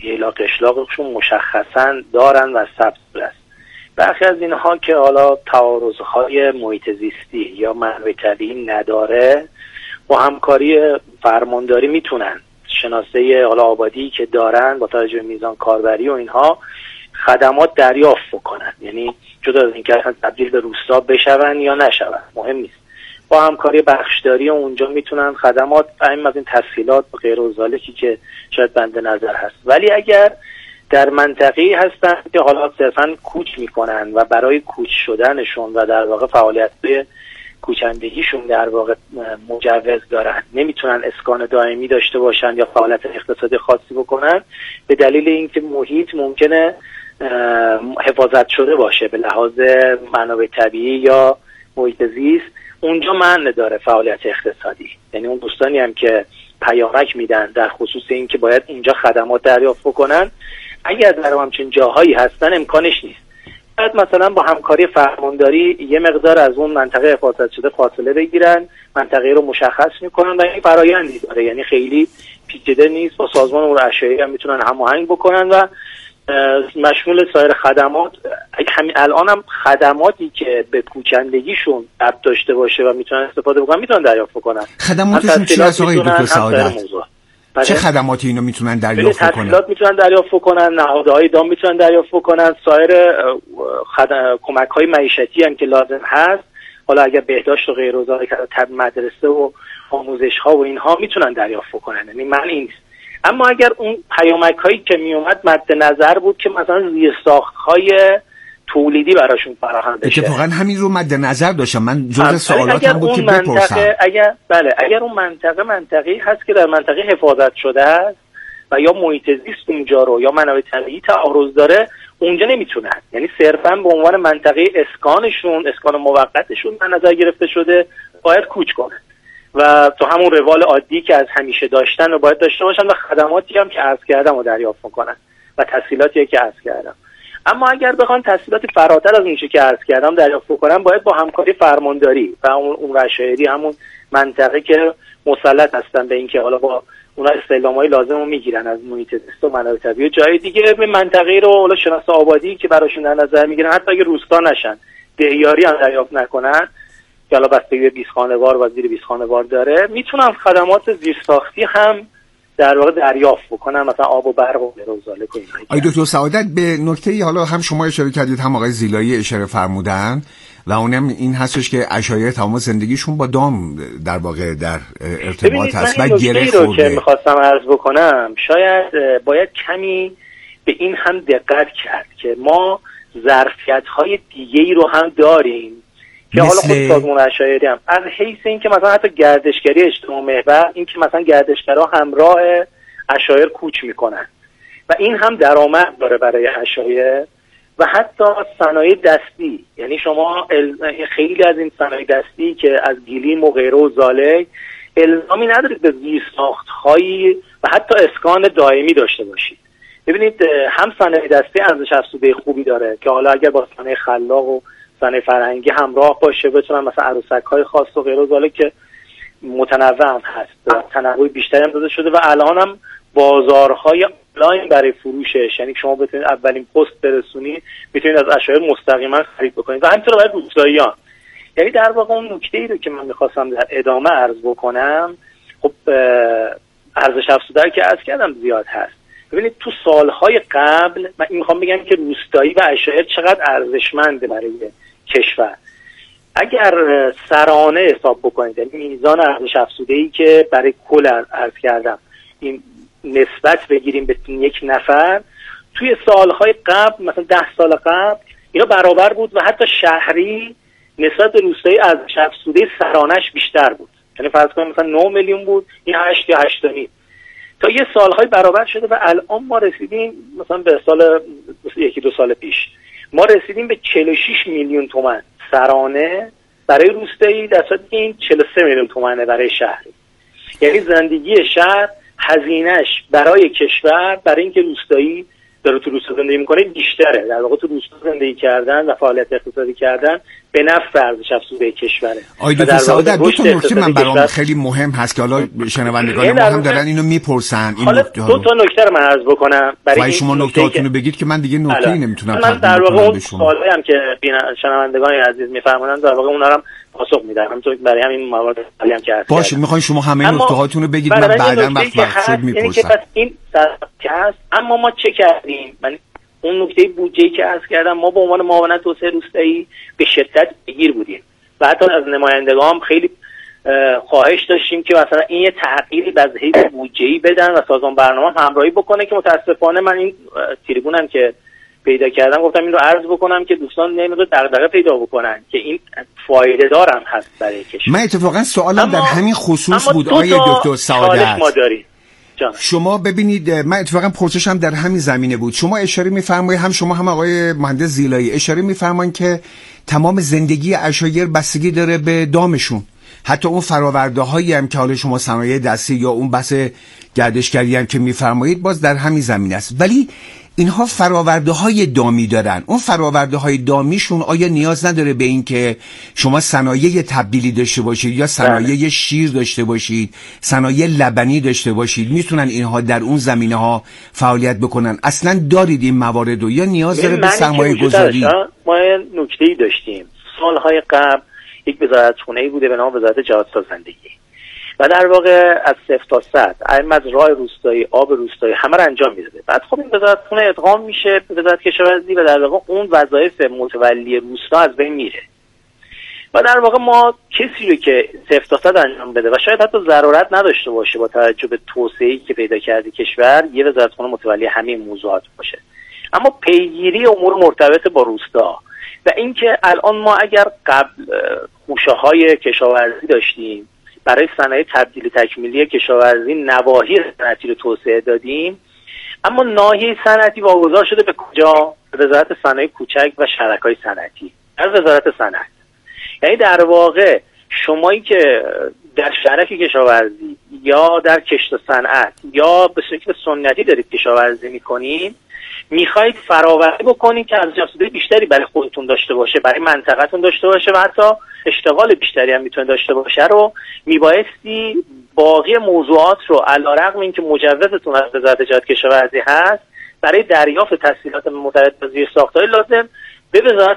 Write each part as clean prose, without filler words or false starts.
ایلا قشلاقشون مشخصا دارن و ثبت است. برخی از اینها که حالا تعارضهای محیط زیستی یا منابع طبیعی نداره، با همکاری فرمانداری میتونن شناسه حالا آبادی که دارن با توجه به میزان کاربری و اینها خدمات دریافت کنن. یعنی جدا از اینکه اصلا تبدیل به روستا بشون یا نشون مهم نیست، با همکاری بخشداری اونجا میتونن خدمات همین از این تسهیلات و غیر ذالکی که شاید بنده نظر هست. ولی اگر در منطقه‌ای هستن که حالا صرفاً کوچ میکنن و برای کوچ شدنشون و در واقع فعالیت‌های کوچندگیشون در واقع مجوز دارن، نمیتونن اسکان دائمی داشته باشن یا فعالیت اقتصادی خاصی بکنن به دلیل اینکه محیط ممکنه حفاظت شده باشه به لحاظ منابع طبیعی یا محیط زیست، اونجا مانع داره فعالیت اقتصادی. یعنی اون دوستانی هم که پیامک میدن در خصوص این که باید اینجا خدمات دریافت بکنن، اگر در همچین جاهایی هستن امکانش نیست. باید مثلا با همکاری فرمانداری یه مقدار از اون منطقه حفاظت شده فاصله بگیرن، منطقه رو مشخص میکنن و این فرآیندی داره، یعنی خیلی پیچیده نیست. با سازمان امور اشیایی هم میتونن هماهنگ بکنن و مشمول سایر خدمات. همین الان هم خدماتی که به کوچندگیشون ربط داشته باشه و میتونن استفاده بکنن میتونن دریافت بکنن. خدماتشون چی هست آقای دکتر سعادت؟ چه خدماتی اینو میتونن دریافت بکنن؟ تسهیلات میتونن دریافت بکنن، نهادهای دام میتونن دریافت بکنن، سایر کمک‌های معیشتی هم که لازم هست، حالا اگر بهداشت و غیر و ذالک، مدرسه و آموزش‌ها و اینها میتونن دریافت بکنن. یعنی من این نیست. اما اگر اون پیامک‌هایی که میومد مد نظر بود که مثلا زیرساخت‌های تولیدی براشون فراهم بشه، اتفاقا همین رو مد نظر داشتم من. جزء سوالاتم بود که بپرسم اگر اون منطقه‌ای هست که در منطقه حفاظت شده است و یا محیط زیست اونجا رو یا منابع طبیعی تعارض داره، اونجا نمیتونن. یعنی صرفاً به عنوان منطقه اسکان موقتشون در نظر گرفته شده، باید کوچ کنن و تو همون روال عادی که از همیشه داشتن و باید داشته باشن و خدماتی هم که عرض کردم رو دریافت کنن و تسهیلاتی که عرض کردم. اما اگر بخوان تسهیلاتی فراتر از اون چیزی که عرض کردم دریافت کنن، باید با همکاری فرمانداری و اون شهری همون منطقه که مسلط هستن به اینکه حالا با اونا استعلامای لازم رو میگیرن از محیط زیست و منابع طبیعی و جای دیگه، به منطقه رو حالا شناسه آبادی که براشون در نظر میگیرن، حتی اگه روستا نشن، دهیاری هم دریافت نکنن که حالا بستگی به 20 خانوار و زیر 20 خانوار داره، میتونن خدمات زیرساختی هم در واقع دریافت بکنن، مثلا آب و برق و غیر و ذالک و اینها. آقای دکتر سعادت به نکته‌ای حالا هم شما اشاره کردید هم آقای زیلایی اشاره فرمودن و اونم این هستش که اشایار تمام زندگیشون با دام در واقع در ارتباط هست و گره خورده. رو که می‌خواستم عرض بکنم، شاید باید کمی به این هم دقت کرد که ما ظرفیت‌های دیگه‌ای رو هم داریم که حالا خود سازمان اشایری هم از حیث این که مثلا حتی گردشگری اجتماع محور، این که مثلا گردشگرها همراه اشایر کوچ میکنن و این هم درآمد داره برای اشایر، و حتی صنایع دستی. یعنی شما خیلی از این صنایع دستی که از گلیم و غیره و ذالک الزامی ندارید به زیرساخت‌هایی و حتی اسکان دائمی داشته باشید. ببینید هم صنایع دستی ارزش افزوده خوبی داره که حالا اگر با صنایع خلاق و صنایع فرهنگی همراه باشه بتونن مثلا عروسک‌های خاص و غیره و ذالک که متنوع هم هست، تنوع بیشتری هم داده شده و الان هم بازارهای آنلاین برای فروشش، یعنی شما بتونید اولین پست برسونید، میتونید از اشایر مستقیما خرید بکنید و همینطور برای روستاییان. یعنی در واقع اون نکته‌ای رو که من می‌خواستم در ادامه عرض بکنم، خب ارزش افزوده که عرض کردم زیاد هست. ببینید تو سالهای قبل من میخوام بگم که روستایی و اشایر چقدر ارزشمنده برای کشور. اگر سرانه حساب بکنید، یعنی میزان ارزش افزوده‌ای که برای کل عرض کردم این نسبت بگیریم به یک نفر، توی سالهای قبل مثلا 10 سال قبل اینا برابر بود و حتی شهری نسبت به روستایی ارزش افزوده سرانش بیشتر بود. یعنی فرض کنیم مثلا 9 میلیون بود، این 8 یا 8.5 تا یه سالهای برابر شده و الان ما رسیدیم مثلا به سال 1-2 سال پیش ما رسیدیم به 46 میلیون تومان سرانه برای روستایی، در صورتی که این 43 میلیون تومانه برای شهری. یعنی زندگی شهر هزینه‌اش برای کشور، برای اینکه روستایی داره تو روستا زندگی میکنه بیشتره. در واقع تو روستا زندگی کردن و فعالیت اقتصادی کردن به نفع ارزش افزوده کشوره. آقای دکتر سعادت، دو تا نکته من برام خیلی مهم هست که حالا شنوندگان ما هم دارن اینو میپرسن. این دو تا نکته رو من عرض بکنم برای شما نکتهاتونو بگید که من دیگه نکته‌ای نمیتونم من در واقع اون سوالی هم که شنوندگان عزیز میفرمایند در واقع اونها رو پاسخ میدم، همونطور برای همین موارد هم که هست. باشه، میخواین شما همه نکتهاتون رو بگید، من بعداً وقت شد میپرسم. این که هست، اما ما چه کردیم؟ من اون نکته بودجه‌ای که عرض کردم، ما به عنوان معاونت توسعه روستایی به شدت بگیر بودیم و حتی از نمایندگان خیلی خواهش داشتیم که مثلا این یه تغییری از حیث بودجه‌ای بدن و سازمان برنامه همراهی بکنه، که متاسفانه من این تریبونم که پیدا کردم گفتم این رو عرض بکنم که دوستان نمیدونن دغدغه پیدا بکنن که این فایده دارم هست برای کشور. من اتفاقا سوالم در همین خصوص بود آقای دکتر سعادت. شما ببینید، من اتفاقا پرسشم در همین زمینه بود. شما اشاره می‌فرمایید، هم شما هم آقای مهندس زیلایی اشاره می‌فرمایید که تمام زندگی عشایر بستگی داره به دامشون. حتی اون فرآورده‌هایی هم که حالا شما صنایع دستی یا اون بحث گردشگری هم که می‌فرمایید باز در همین زمینه است، ولی اینها فرآورده‌های دامی دارن. اون فرآورده‌های دامیشون آیا نیاز نداره به این که شما صنایع تبدیلی داشته باشید یا صنایع شیر داشته باشید، صنایع لبنی داشته باشید؟ میتونن اینها در اون زمینه‌ها فعالیت بکنن؟ اصلا دارید این موارد رو یا نیاز داره به سرمایه گذاری؟ ما نکته‌ای داشتیم سالهای قبل، یک وزارتخونه‌ای بوده به نام وزارت جهادسازندگی و در واقع از 0 تا 100 از راه روستایی، آب روستایی همه رو انجام میداده. بعد خب این وزارتخونه ادغام میشه به وزارت کشاورزی و در واقع اون وظایف متولی روستا از بین میره و در واقع ما کسی رو که 0 تا 100 انجام بده و شاید حتی ضرورت نداشته باشه با توجه به توسعه‌ای که پیدا کرده کشور، یه وزارتخونه متولی همه موضوعات باشه. اما پیگیری امور مرتبط با روستا و اینکه الان ما اگر قبل خوشه‌های کشاورزی داشتیم، برای صنایع تبدیلی تکمیلی کشاورزی نواحی صنعتی رو توسعه دادیم، اما ناحیه صنعتی واگذار شده به کجا؟ وزارت صنایع کوچک و شرکای صنعتی از وزارت صنعت. یعنی در واقع شمایی که در شرک کشاورزی یا در کشت و صنعت یا به شکل سنتی دارید کشاورزی میکنین، میخواید فراوری بکنید که ارزش افزوده بیشتری برای خودتون داشته باشه، برای منطقه‌تون داشته باشه و حتی اشتغال بیشتری هم میتونه داشته باشه، رو میبایستی باقی موضوعات رو علیرغم اینکه مجوزتون از وزارت جهاد کشاورزی هست، برای دریافت تسهیلات مرتبط با زیر ساخت‌های لازم به وزارت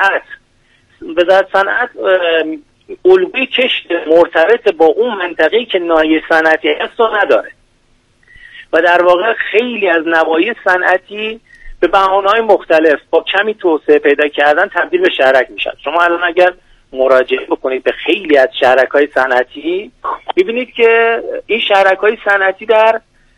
صنعت الگوی کشت مرتبط با اون منطقه‌ای که ناحیه صنعتی هست رو نداره و در واقع خیلی از نواحی صنعتی به بهانه‌های مختلف با کمی توسعه پیدا کردن تبدیل به شهرک میشن. شما الان اگر مراجعه بکنید به خیلی از شهرک‌های صنعتی، می‌بینید که این شهرک‌های صنعتی در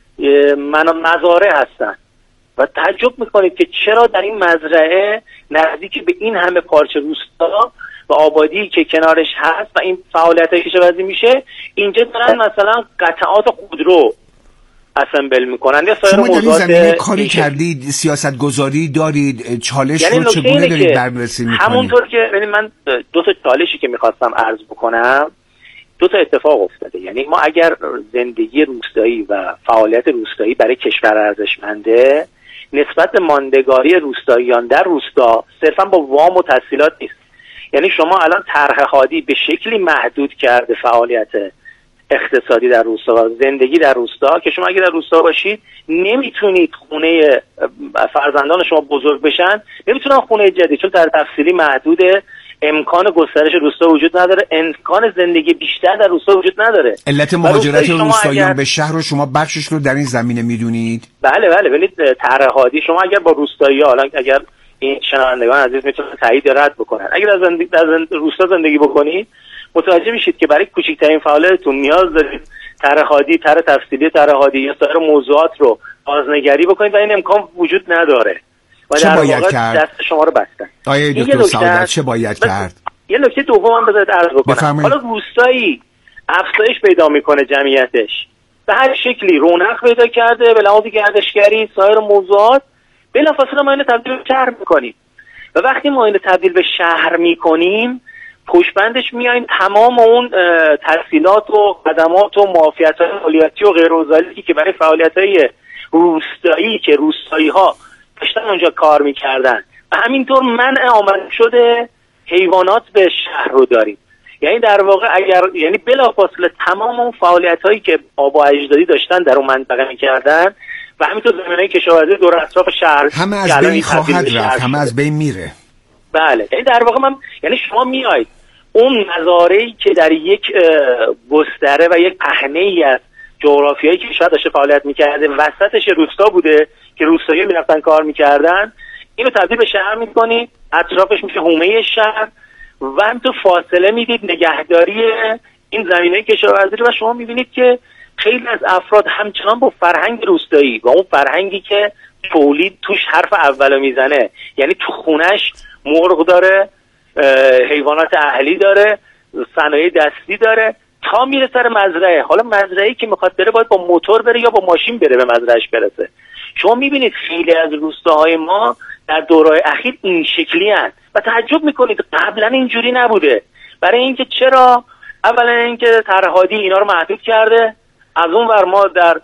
مزارع هستن و تعجب می‌کنید که چرا در این مزرعه نزدیک به این همه پارچه روستا و آبادی که کنارش هست و این فعالیت‌های کشاورزی میشه، اینجا دارن مثلا قطعات خودرو اسمبل میکنن یا سایر موضوعات. شما در این زمینه کاری کردید؟ سیاست گذاری دارید؟ چالش رو چگونه دارید بررسی میکنید؟ همونطور که من دو تا چالشی که میخواستم عرض بکنم، دو تا اتفاق افتاده. یعنی ما اگر زندگی روستایی و فعالیت روستایی برای کشور ارزشمنده، نسبت ماندگاری روستاییان در روستا صرفا با وام و تسهیلات نیست. یعنی شما الان طرح هادی به شکلی محدود کرده فعالیت اقتصادی در روستا و زندگی در روستا که شما اگه در روستا باشید نمیتونید خونه فرزندان شما بزرگ بشن، نمیتونن خونه جدید، چون در تفصیلی محدوده، امکان گسترش روستا وجود نداره، امکان زندگی بیشتر در روستا وجود نداره. علت مهاجرت روستاییان به شهر رو شما بخشش رو در این زمینه میدونید؟ بله ببینید طرح هادی شما اگر با روستایی‌ها، الان اگر این شنوندگان عزیز میتونن تایید رد بکنن، اگر در روستا زندگی بکنید متوجه میشید که برای کوچکترین فعالیتتون نیاز دارید طرح هادی، طرح تفصیلی طرح هادی یا سایر موضوعات رو بازنگری بکنید و این امکان وجود نداره و چه باید کرد؟ دست شما رو بستن. آیه دکتر سعادت چه باید کرد؟ یه نکته دوم هم بذارید عرض بکنم. حالا روستایی افزایش پیدا میکنه جمعیتش، به هر شکلی رونق پیدا کرده به لحاظ گردشگری سایر موضوعات، بلافاصله ما اینو تبدیل به شهر میکنیم و وقتی ما اینو تبدیل به شهر میکنیم پشتبندش میاییم تمام اون تسهیلات و خدمات و معافیت‌های مالیاتی و غیر وزاری که برای فعالیت‌های روستایی که روستایی‌ها داشتن اونجا کار میکردن و همینطور منع آمده شده حیوانات به شهر رو داریم. یعنی در واقع یعنی بلافاصله تمام اون فعالیت‌هایی که آبا اجدادی داشتن در اون منطقه می‌کردن و همینطور زمینای کشاورزی دور اطراف شهر همه از بین خواهد رفت، همه از بین میره. بله، یعنی در واقع یعنی شما میایید اون مزارعی که در یک گستره و یک پهنه‌ای از جغرافیایی که شاید داشته فعالیت می‌کرده وسطش روستا بوده که روستایی‌ها می‌رفتن کار می‌کردن، اینو تبدیل به شهر می‌کنید، اطرافش میشه حومه شهر و هم تو فاصله میدید نگهداری این زمینه کشاورزی رو و شما میبینید که خیلی از افراد همچنان با فرهنگ روستایی و اون فرهنگی که تولید توش حرف اولو میزنه، یعنی تو خونش مرغ داره، حیوانات اهلی داره، صنایع دستی داره تا میره سر مزرعه. حالا مزرعه‌ای که میخواد بره باید با موتور بره یا با ماشین بره به مزرعهش برسه. شما میبینید خیلی از روستاهای ما در دورهای اخیر این شکلی هست و تعجب میکنید قبلا اینجوری نبوده. برای اینکه چرا؟ اولا اینکه طرح‌هادی اینا رو محدود کرده، از اون ور ما در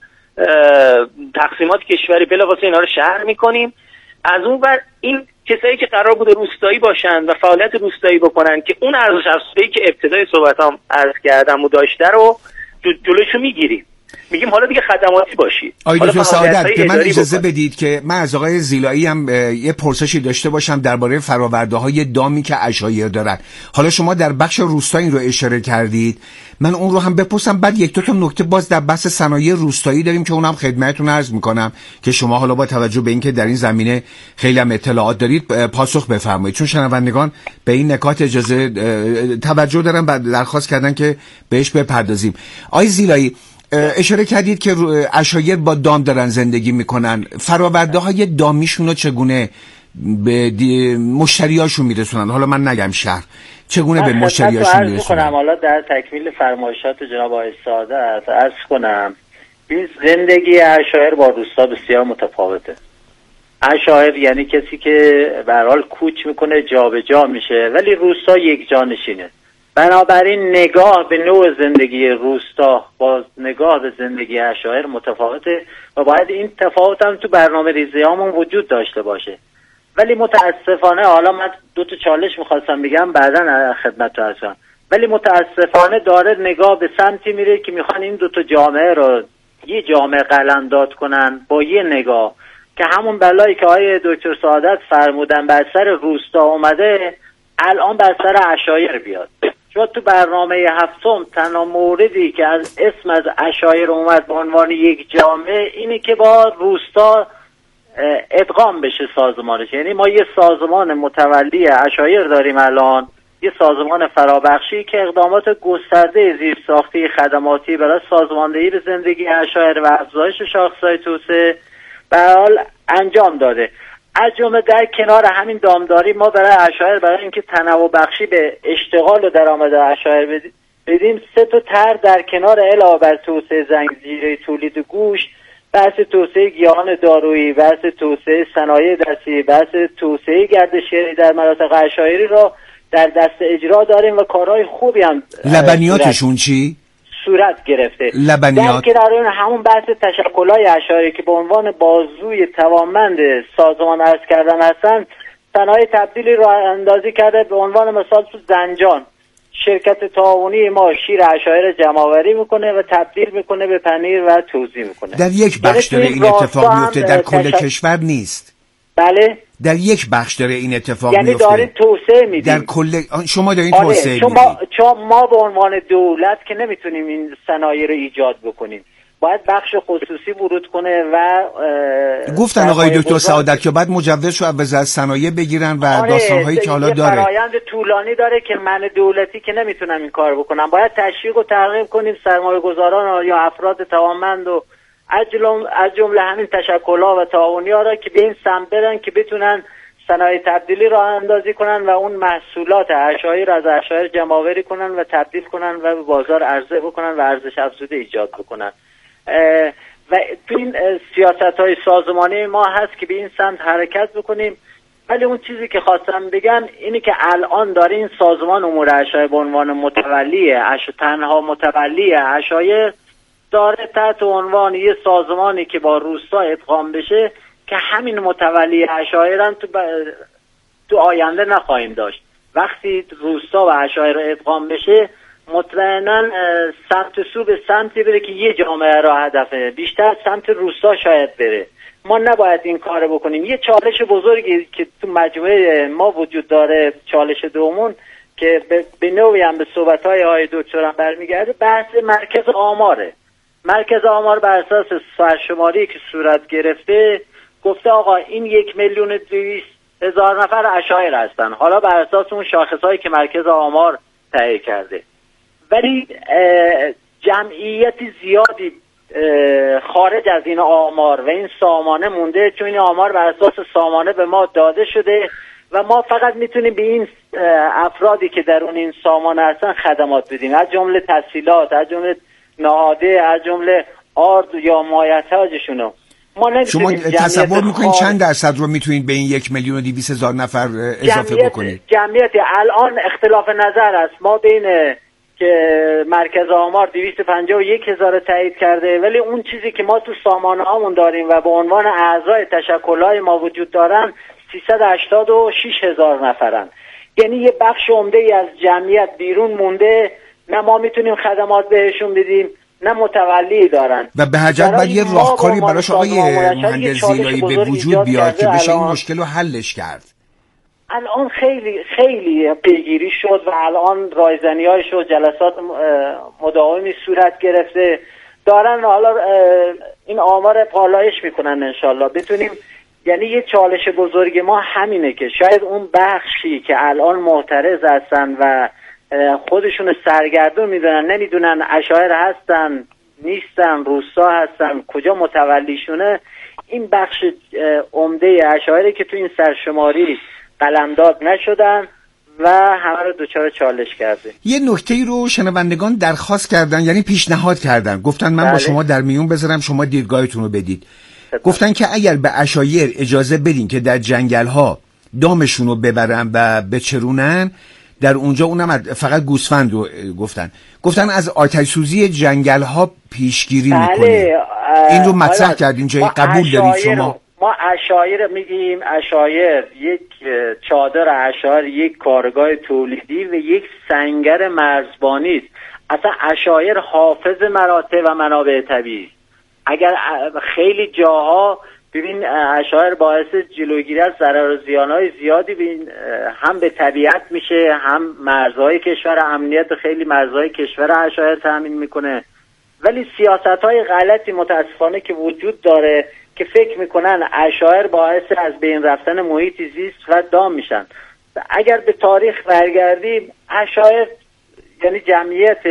تقسیمات کشوری بلافاصله اینا رو شهر میکنیم، از اون ور این کسایی که قرار بوده روستایی باشن و فعالیت روستایی بکنن که اون ارزش افزوده‌ای که ابتدای صحبتام عرض کردم و داشته رو جلوشو میگیریم، میگیم حالا دیگه خدماتی باشید. آقای دکتر سعادت که من اجازه بدید که من از آقای زیلایی هم یه پرسشی داشته باشم درباره فرآورده‌های دامی که عشایر دارن. حالا شما در بخش روستایی رو اشاره کردید، من اون رو هم بپرسم، بعد یک دو تا نکته باز در بحث صنایع روستایی داریم که اونم خدمتتون عرض میکنم که شما حالا با توجه به اینکه در این زمینه خیلی هم اطلاعات دارید پاسخ بفرمایید، چون شنوندگان به این نکات اجازه توجه دارن و درخواست کردن که بهش بپردازیم. آقای زیلایی اشاره کردید که عشایر با دام دارن زندگی میکنن، فرآورده‌های دامیشون رو چگونه به مشتریاشون میرسونن؟ حالا من نگم شهر، چگونه به مشتریاشون میرسونن؟ حالا در تکمیل فرمایشات جناب آقای سعادت عرض کنم زندگی عشایر با روستا بسیار متفاوته. عشایر یعنی کسی که به هر حال کوچ میکنه، جابجا میشه، ولی روستا یک جانشینه. بنابراین نگاه به نوع زندگی روستا با نگاه به زندگی عشایر متفاوته و باید این تفاوت هم تو برنامه ریزیامون وجود داشته باشه. ولی متاسفانه، حالا من دو تا چالش میخواستم بگم بعداً خدمت هستم، ولی متاسفانه داره نگاه به سمتی میره که میخوان این دو تا جامعه رو یه جامعه قلمداد کنن با یه نگاه که همون بلایی که آقای دکتر سعادت فرمودن بر سر روستا اومده الان بر سر عشایر بیاد. چون تو برنامه هفتم تنها موردی که از اسم از عشایر اومد به عنوان یک جامعه اینه که با روستا ادغام بشه سازمانش. یعنی ما یه سازمان متولی عشایر داریم الان، یه سازمان فرابخشی که اقدامات گسترده زیرساختی خدماتی برای سازماندهی به زندگی عشایر و افزایش شاخص‌های توسعه به حال انجام داده. از جمله در کنار همین دامداری ما برای عشایر برای اینکه تنوع بخشی به اشتغال و درآمد عشایر بدیم 3 تا طرح در کنار علاوه بر توسعه زنجیره تولید گوشت، بحث توسعه گیاهان دارویی، بحث توسعه صنایع دستی، بحث توسعه گردشگری در مناطق عشایری را در دست اجرا داریم و کارهای خوبی هم لبنیاتشون چی؟ صورت گرفته. لبنیات در کنار همون بحث تشکل‌های عشایری که به عنوان بازوی توانمند سازمان عرض کردن هستن، صنایع تبدیلی رو اندازی کرده. به عنوان مثال تو زنجان شرکت تعاونی ما شیر عشایر جمع‌آوری میکنه و تبدیل میکنه به پنیر و توزیع میکنه. در یک بخش داره این اتفاق میفته، در کل کشور نیست. بله، در یک بخش داره این اتفاق یعنی میفته. یعنی دارید توسعه میدید. در کل شما دارین توسعه میدید. چون ما به عنوان دولت که نمیتونیم این صنایع رو ایجاد بکنیم، باید بخش خصوصی ورود کنه و گفتن آقای دکتر سعادت که بعد مجوز رو از صنایع بگیرن و داستان‌هایی که حالا داره. فرآیند طولانی داره که من دولتی که نمیتونم این کار بکنم. باید تشویق و ترغیب کنیم سرمایه‌گذاران یا افراد توانمند و از جمله همین تشکل‌ها و تعاونی‌ها را که به این سمت برن که بتونن صنایع تبدیلی راه اندازی کنن و اون محصولات عشایر از عشایر جمع‌آوری کنن و تبدیل کنن و به بازار عرضه بکنن و ارزش افزوده ایجاد بکنن. و تو این سیاست‌های سازمانی ما هست که به این سمت حرکت بکنیم. ولی اون چیزی که خواستم بگم اینه که الان داره این سازمان امور عشایر به عنوان متولی تنها متولی عشایر داره تحت عنوان یه سازمانی که با روستا ادغام بشه که همین متولی عشایرن تو آینده نخواهیم داشت. وقتی روستا و عشایر ادغام بشه مطمئنا سمت سو به سمتی بره که یه جامعه را هدفه، بیشتر سمت روستا شاید بره. ما نباید این کار بکنیم. یه چالش بزرگی که تو مجموعه ما وجود داره، چالش دومون که به نوعی هم به صحبت‌های آقای دکترم برمیگرده، بحث مرکز آماره. مرکز آمار بر اساس سرشماری که صورت گرفته گفته آقا این 1,200,000 نفر عشایر هستن، حالا بر اساس اون شاخص‌هایی که مرکز آمار تهیه کرده. ولی جمعیت زیادی خارج از این آمار و این سامانه مونده، چون این آمار بر اساس سامانه به ما داده شده و ما فقط میتونیم به این افرادی که در اون این سامانه هستن خدمات بدیم، از جمله تسهیلات، از جمله نهاده، از جمله آرد یا مایحتاجشونو. شما تصور میکنید چند درصد رو میتونید به این 1,200,000 نفر اضافه بکنید؟ جمعیت الان اختلاف نظر است، ما بین که مرکز آمار 251,000 تایید کرده، ولی اون چیزی که ما تو سامانه هامون داریم و به عنوان اعضای تشکل‌های ما وجود دارن 386,000 نفرن. یعنی یه بخش عمده ای از جمعیت بیرون مونده، نه ما میتونیم خدمات بهشون بدیم نه متولی دارن و به هر جهت باید یه راهکاری براش آقای مهندس زیلایی به وجود بیاد که بشه این مشکل رو حلش کرد. الان خیلی پیگیری شد و الان رایزنی‌های شد، جلسات مداومی صورت گرفته دارن، حالا این آمار پالایش میکنن انشالله بتونیم. یعنی یه چالش بزرگ ما همینه که شاید اون بخشی که الان معترض هستن و خودشون سرگردون میدونن، نمیدونن عشایر هستن نیستن، روستا هستن، کجا متولیشونه، این بخش عمده عشایری که تو این سرشماری قلمداد نشدن و همه رو دوچار چالش کرده. یه نکته‌ای رو شنوندگان درخواست کردن، یعنی پیشنهاد کردن، گفتن من با شما در میون بذارم شما دیدگاهتون رو بدید. گفتن که اگر به عشایر اجازه بدین که در جنگل‌ها دامشون رو ببرن و بچرونن، در اونجا اونم فقط گوسفند رو گفتن از آتش سوزی جنگل‌ها پیشگیری میکنه. این رو مطرح کردین، جای قبول دارید شما؟ ما عشایر میگیم، عشایر یک چادر عشایر یک کارگاه تولیدی و یک سنگر مرزبانی است. اصلا عشایر حافظ مراتع و منابع طبیعی. اگر خیلی جاها ببین عشایر باعث جلوگیری از ضرر و زیانهای زیادی هم به طبیعت میشه، هم مرزهای کشور، امنیت خیلی مرزهای کشور عشایر تامین میکنه. ولی سیاست‌های غلطی متاسفانه که وجود داره که فکر میکنن عشایر باعث از بین رفتن محیط زیست و دام میشن. اگر به تاریخ برگردیم، عشایر یعنی جمعیت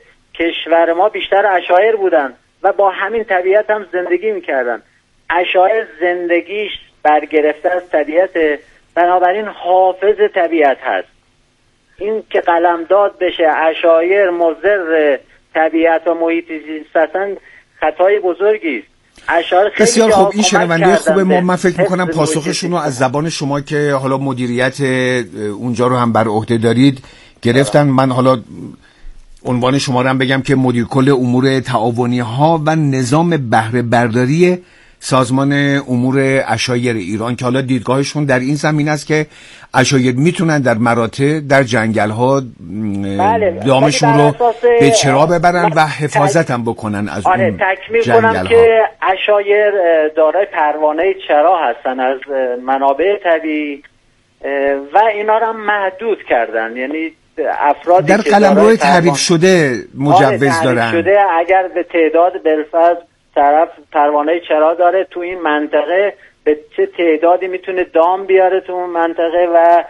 کشور ما بیشتر عشایر بودن و با همین طبیعت هم زندگی میکردن. عشایر زندگیش برگرفته از طبیعت، بنابراین حافظ طبیعت هست. این که قلمداد بشه عشایر مضر طبیعت و محیط زیست هستن خطای بزرگی است. بسیار خوب، این شنونده خوبه. من فکر میکنم پاسخشون رو از زبان شما که حالا مدیریت اونجا رو هم بر عهده دارید گرفتن. من حالا عنوان شما رو هم بگم که مدیر کل امور تعاونی ها و نظام بهره برداری سازمان امور عشایر ایران، که حالا دیدگاهشون در این زمین است که عشایر میتونن در مراتع در جنگل ها دامشون رو به چرا ببرن و حفاظت هم بکنن از اون تکمیل کنم که عشایر دارای پروانه چرا هستن از منابع طبیعی و اینا رو هم محدود کردن، یعنی افرادی در قلمرو تعریف شده مجوز دارن شده. اگر به تعداد بالفرض طرف پروانه چرا داره تو این منطقه، به چه تعدادی میتونه دام بیاره تو اون منطقه و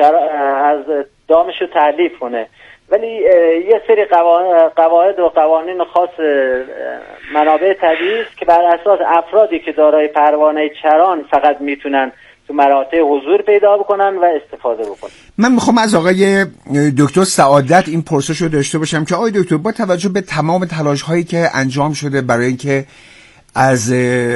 از دامشو تعلیف کنه. ولی یه سری قواعد و قوانین خاص منابع طبیعی است که بر اساس افرادی که دارای پروانه چران فقط میتونن تو مراتع حضور پیدا بکنن و استفاده بکنن. من میخوام از آقای دکتر سعادت این پرسش رو داشته باشم که آقای دکتر، با توجه به تمام تلاش هایی که انجام شده برای اینکه از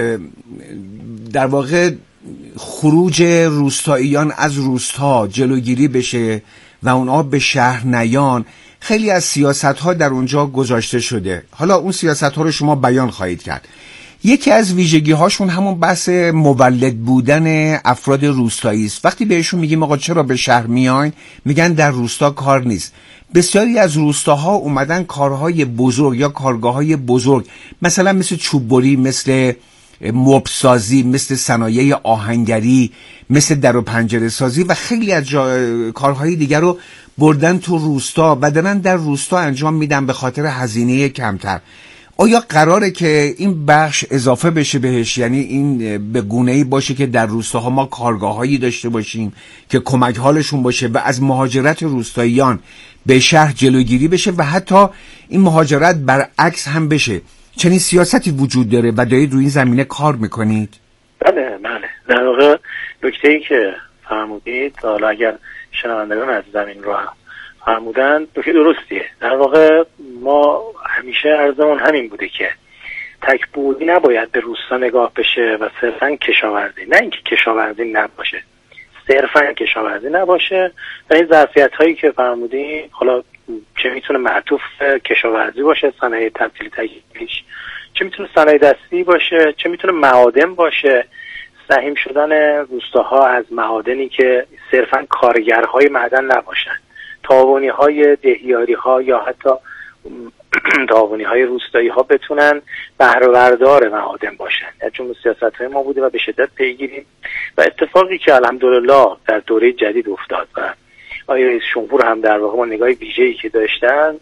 در واقع خروج روستاییان از روستا جلوگیری بشه و اونها به شهر نیان، خیلی از سیاست ها در اونجا گذاشته شده. حالا اون سیاست ها رو شما بیان خواهید کرد. یکی از ویژگی هاشون همون بحث مولد بودن افراد روستایی است. وقتی بهشون میگیم آقا چرا به شهر میاین، میگن در روستا کار نیست. بسیاری از روستاها اومدن کارهای بزرگ یا کارگاه‌های بزرگ، مثلا مثل چوببری، مثل مبل‌سازی، مثل صنایع آهنگری، مثل در و پنجره سازی و خیلی از کارهای دیگر رو بردن تو روستا و دارن در روستا انجام میدن به خاطر هزینه کمتر. آیا قراره که این بخش اضافه بشه بهش، یعنی این به گونه‌ای باشه که در روستاها ما کارگاه‌هایی داشته باشیم که کمک حالشون باشه و از مهاجرت روستاییان به شهر جلوگیری بشه و حتی این مهاجرت برعکس هم بشه؟ چنین سیاستی وجود داره و دارید روی این زمینه کار میکنید؟ بله در واقع نکته‌ای که فرمودید، حالا اگر شنوندگان از زمین رو فرمودن نکته درستیه. در واقع ما همیشه عرضمون همین بوده که تک‌بعدی نباید به روستا نگاه بشه و صرفاً کشاورزی، نه اینکه کشاورزی نباشه، صرفاً کشاورزی نباشه و این ظرفیت‌هایی که فرمودید، حالا چه میتونه معطوف کشاورزی باشه، صنایع تبدیل تجهیزیش، چه میتونه صنایع دستی باشه، چه میتونه معادن باشه، سهم شدن روستاها از معادنی که صرفاً کارگرهای معدن نباشن، تعاونی‌های دهیاری‌ها یا حتی تعاونی‌های روستایی‌ها بتونن بهره‌بردار معادن باشن. چون سیاست‌های ما بوده و به شدت پیگیریم و اتفاقی که الحمدلله در دوره جدید افتاد و آقای رئیس جمهور هم در واقع نگاه ویژه‌ای که داشتن،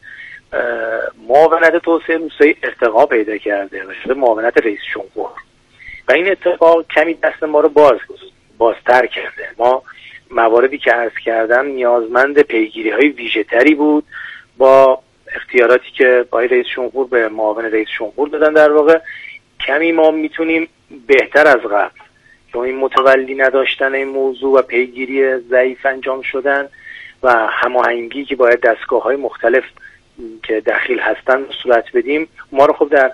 معاونت توسعه روستایی ارتقا پیدا کرده و شده معاونت رئیس جمهور و این اتفاق کمی دست ما رو بازتر کرده. ما مواردی که عرض کردم نیازمند پیگیری‌های ویژه‌تری بود. با اختیاراتی که با رئیس جمهور به معاون رئیس جمهور دادن، در واقع کمی ما میتونیم بهتر از قبل که این متولی نداشتن این موضوع و پیگیری ضعیف انجام شدن و هماهنگی که باید دستگاه‌های مختلف که دخیل هستن صورت بدیم، ما رو خب در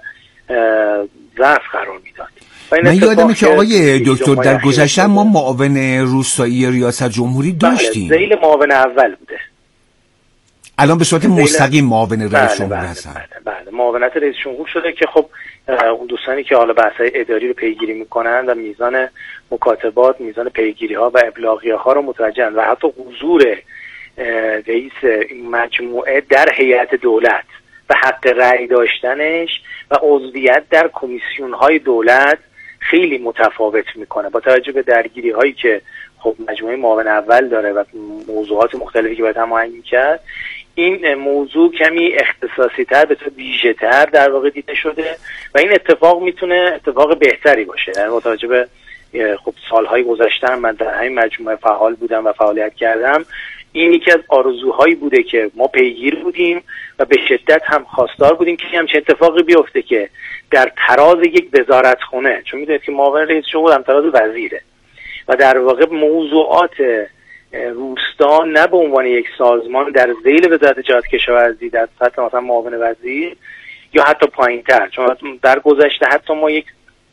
ضعف قرار میداد. من یادمه که آقای دکتر در گذشته ما معاون روستایی ریاست جمهوری داشتیم. ذیل معاون اول بوده، الان به صورت مستقیم معاون رئیس جمهور هستن. بله معاونت رئیس جمهور شده که خب اون دوستانی که حالا بحث‌های اداری رو پیگیری میکنن و میزان مکاتبات، میزان پیگیری‌ها و ابلاغیه‌ها رو متوجهن و حتی حضور رئیس این مجموعه در هیئت دولت و حق رأی داشتنش و عضویت در کمیسیون‌های دولت خیلی متفاوت میکنه با توجه به درگیری‌هایی که خب مجموعه معاون اول داره و موضوعات مختلفی که باید هماهنگی کرد. این موضوع کمی اختصاصی تر، به طور ویژه تر در واقع دیده شده و این اتفاق میتونه اتفاق بهتری باشه. در متوجه به خب سالهای گذشته من در همین مجموعه فعال بودم و فعالیت کردم. این یکی از آرزوهایی بوده که ما پیگیر بودیم و به شدت هم خواستار بودیم که همچین اتفاقی بیفته که در تراز یک وزارتخونه، چون میدونید که معاون رئیس جمهور هم تراز وزیره و در واقع موضوعات روستا نه به عنوان یک سازمان در ذیل وزارت جهاد کشاورزی در سطح مثلا معاون وزیر یا حتی پایین‌تر، چون در گذشته حتی ما یک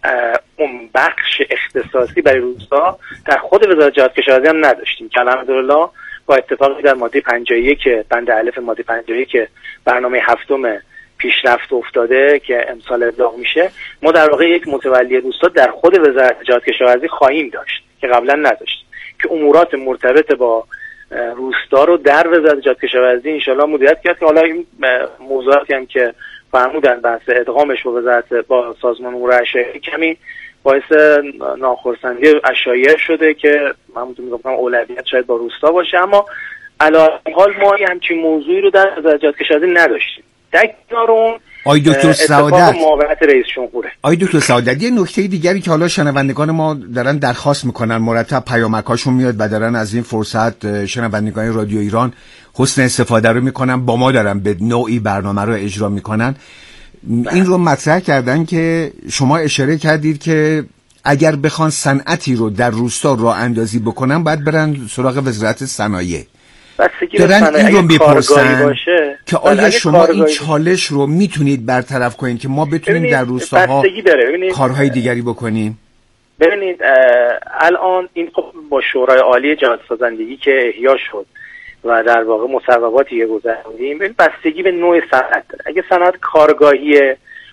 بخش اختصاصی برای روستا در خود وزارت جهاد کشاورزی هم نداشتیم که الحمدلله با اتفاقی در ماده 51 بند الف ماده 51 برنامه هفتم پیشرفت افتاده که امسال ابلاغ میشه، ما در واقع یک متولی روستا در خود وزارت جهاد کشاورزی خواهیم داشت که قبلا نداشتیم، که امورات مرتبط با روستا رو در وزارت جهاد کشاورزی انشالله مدیریت کرد. که حالا این موضوعاتی هم که فرمودن بحث ادغامش با سازمان امور اشایری کمی باعث ناخرسندی اشایر شده که من میگم اولویت شاید با روستا باشه، اما علاوه حال ما همچین موضوعی رو در وزارت جهاد کشاورزی نداشتیم. در کنار اون آقای دکتر سعادت، معاونت رئیس جمهوره. آقای دکتر سعادت، یه نکته دیگری که حالا شنوندگان ما دارن درخواست میکنن، مرتب پیامکاشون میاد و دارن از این فرصت شنوندگان رادیو ایران حسن استفاده رو میکنن، با ما دارن به نوعی برنامه رو اجرا میکنن. این رو مطرح کردن که شما اشاره کردید که اگر بخوان صنعتی رو در روستا راه اندازی بکنن باید برن سراغ وزارت صنایع. دارن این رو میپرسن که آیا شما این چالش رو میتونید برطرف کنید که ما بتونیم در روستاها کارهای دیگری بکنیم؟ ببینید الان این خب با شورای عالی جهادسازندگی که احیا شد و در واقع مصوباتی که گذروندیم، بستگی به نوع صنعت داره. اگه صنعت کارگاهی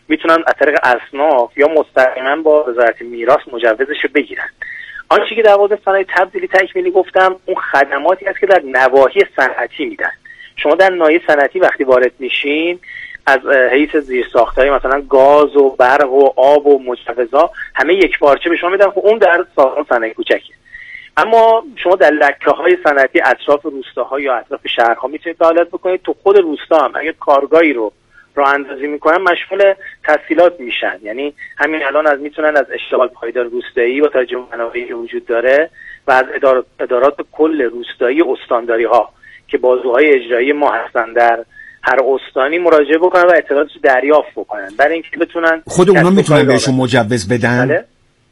میتونن از طریق اصناف یا مستقیما با وزارت میراث مجوزش رو بگیرن. آنچه که در مورد صنایع تبدیلی تکمیلی گفتم اون خدماتی است که در نواحی صنعتی میدن. شما در ناحیه صنعتی وقتی وارد میشین از حیث زیرساخت‌های مثلا گاز و برق و آب و مجوزها همه یک پارچه به شما میدن. خب اون در سازمان صنایع کوچکه. اما شما در لکه‌های صنعتی اطراف روستاها یا اطراف شهرها میتونید فعالیت بکنید. تو خود روستا هم اگه کارگاهی رو راه اندازی میکنن مشمول تسهیلات میشن. یعنی همین الان از میتونن از اشتغال پایدار روستایی با توجه به منابعی که وجود داره و از ادارات کل روستایی استانداری ها که بازوهای اجرایی ما هستن در هر استانی مراجعه بکنن و اطلاعاتش دریافت بکنن برای اینکه بتونن. خود اونا میتونن بهشون مجوز بدن؟ بله؟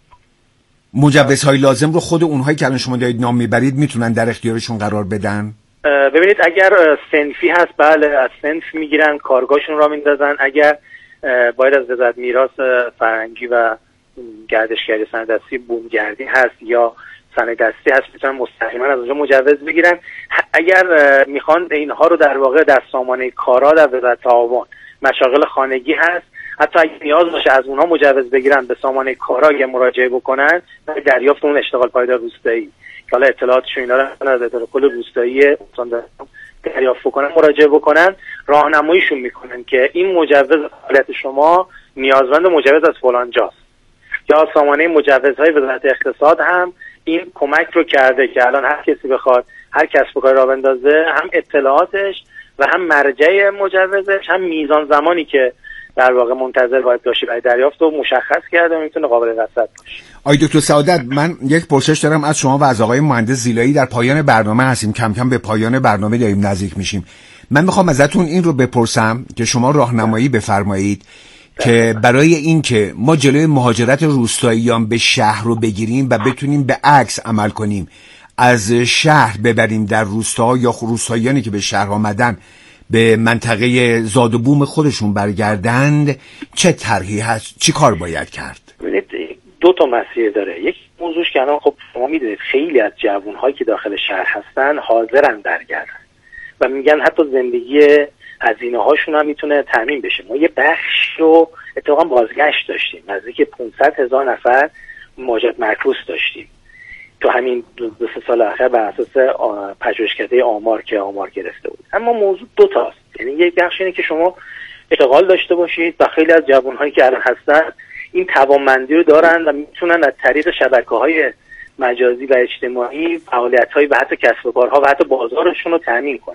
مجوزهای لازم رو خود اونهایی که الان شما دارید نام میبرید میتونن در اختیارشون قرار بدن؟ ببینید اگر صنفی هست بله از صنف میگیرن کارگاهشون را میندازن. اگر باید از وزارت میراث فرهنگی و گردشگری صنعت-دستی بومگردی هست یا صنعت-دستی هست میتونن مستقیما از اونجا مجوز بگیرن. اگر میخوان اینها رو در واقع در سامانه کارا در وزارت تعاون مشاغل خانگی هست حتی اگه نیاز باشه از اونها مجوز بگیرن به سامانه کارا یا مراجعه بکنن برای دریافت اون اشتغال پایدار روستایی که حالا اطلاعاتشون اینا رو از اداره کل روستایی دریافت بکنن مراجعه بکنن راهنماییشون میکنن که این مجوز فعالیت شما نیازمند مجوز از فلان جاست. یا سامانه مجوزهای وزارت اقتصاد هم این کمک رو کرده که الان هر کسی بخواد هر کسب و کاری راه بندازه هم اطلاعاتش و هم مرجع مجوزش هم میزان زمانی که در واقع منتظر باید باشه برای دریافت رو مشخص کرده و میتونه قابل رصد باشه. آقای دکتر سعادت من یک پرسش دارم از شما و از آقای مهندس زیلایی. در پایان برنامه هستیم، کم کم به پایان برنامه داریم نزدیک میشیم. من میخوام ازتون این رو بپرسم که شما راهنمایی بفرمایید که برای این که ما جلوی مهاجرت روستاییان به شهر رو بگیریم و بتونیم به عکس عمل کنیم، از شهر ببریم در روستا یا روستاییانی که به شهر آمدن به منطقه زاد و بوم خودشون برگردند، چه طرحی هست؟ چی کار باید کرد؟ ببینید دو تا مسیر داره. یک موضوعش که الان خب شما میدونید خیلی از جوانهایی که داخل شهر هستن حاضرن برگردن و میگن حتی زندگی هزینه هاشون هم میتونه تامین بشه. ما یه بخش رو اتفاقا بازگشت داشتیم، نزدیک 500,000 نفر مهاجرت معکوس داشتیم تو همین 2-3 سال اخیر بر اساس پژوهشکده آمار که آمار گرفته بود. اما موضوع دو تاست. یعنی یک بخش اینه که شما اشتغال داشته باشید و خیلی از جوانهایی که الان هستن این توانمندی رو دارن و میتونن از طریق شبکه‌های مجازی و اجتماعی فعالیت‌های و حتی کسب و کارها و حتی بازارشون رو تامین کنن.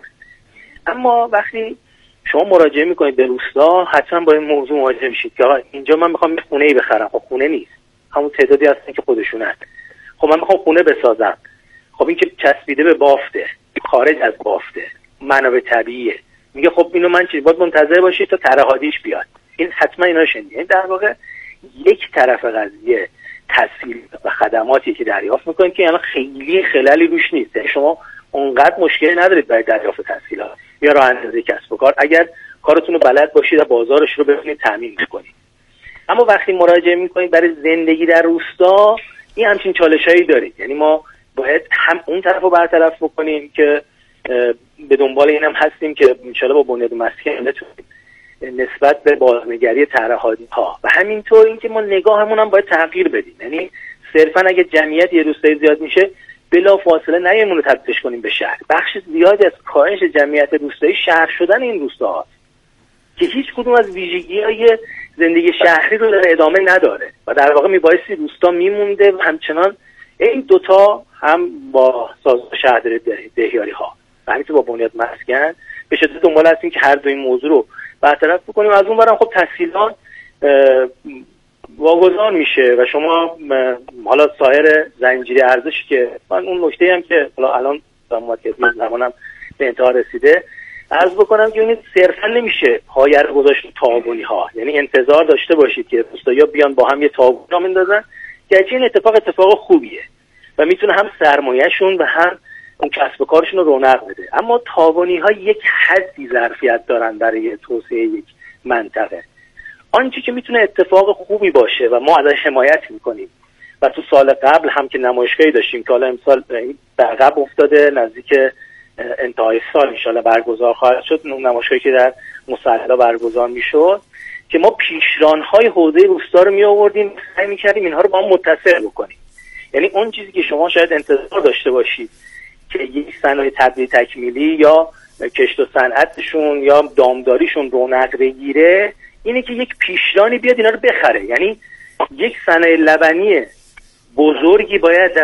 اما وقتی شما مراجعه میکنید به روستا حتما با این موضوع مواجه میشید که اینجا من میخوام یه خونه‌ای بخرم. خب خونه نیست، همون تعدادی هستن که خودشونن. خب من میخوام خونه بسازم. خب این که چسبیده به بافته، خارج از بافته، منابع طبیعیه. میگه خب اینو من چی باید منتظر باشید تا ترهادیش بیاد. این حتما اینا رو شنیدین. در واقع یک طرف قضیه تسهیل و خدماتی که دریافت میکنید که یعنی خیلی خلالی روش نیست. یعنی شما اونقدر مشکلی ندارید برای دریافت تسهیلات یا راه اندازی کسب و کار اگر کارتون رو بلد باشید و بازارش رو بتونید تامین کنید. اما وقتی مراجعه میکنید برای زندگی در روستا این همچین چالشایی دارید. یعنی ما باید هم اون طرف رو برطرف بکنیم که به دنبال اینم هستیم که انشالله با بنیاد مسکن بتونیم نسبت به بازنگری ترهادی ها و همینطور اینکه ما نگاهمون هم باید تغییر بدیم. یعنی صرفا اگه جمعیت یه روستایی زیاد میشه بلا فاصله نیمون رو تبدیلش کنیم به شهر. بخش زیادی از کاهش جمعیت روستایی شهر شدن این روستاهاست که هیچ کدوم از ویژگی‌های زندگی شهری رو در ادامه نداره و در واقع میبایستی روستا میمونده و همچنان این دوتا هم با سازمان شهرداری دهیاری ها و همینطور با بنیاد مسکن به شدت دنبال هستیم که هر دو این موضوع رو برطرف بکنیم. از اون برم خب تسهیلات واگذار میشه و شما حالا سایر زنجیره ارزش که من اون نکته هم که حالا الان زمانم به انتها رسیده عرض بکنم که این صرفا نمیشه پایه رو گذاشت تعاونی ها. یعنی انتظار داشته باشید که روستایی‌ها بیان با هم یه تعاون را بندازن که این اتفاق خوبیه و میتونه هم سرمایه‌شون و هم اون کسب و کارشون رو رونق بده. اما تعاونی ها یک حدی ظرفیت دارن برای توسعه یک منطقه. آنچه که میتونه اتفاق خوبی باشه و ما ازش حمایت میکنیم و تو سال قبل هم که نمایشگاهی داشتیم که حالا امسال در قبل افتاده نزدیک انتهای سال انشالله برگزار خواهد شد، نمایشگاهی که در مصلا برگزار میشد که ما پیشرانهای حوزه روستا رو می آوردیم، سعی می‌کردیم اینها رو با هم متصل بکنیم. یعنی اون چیزی که شما شاید انتظار داشته باشید که یک صنایع تبدیل تکمیلی یا کشت و صنعتشون یا دامداریشون رونق بگیره، اینه که یک پیشرانی بیاد اینا رو بخره. یعنی یک صنایع لبنی بزرگی باید در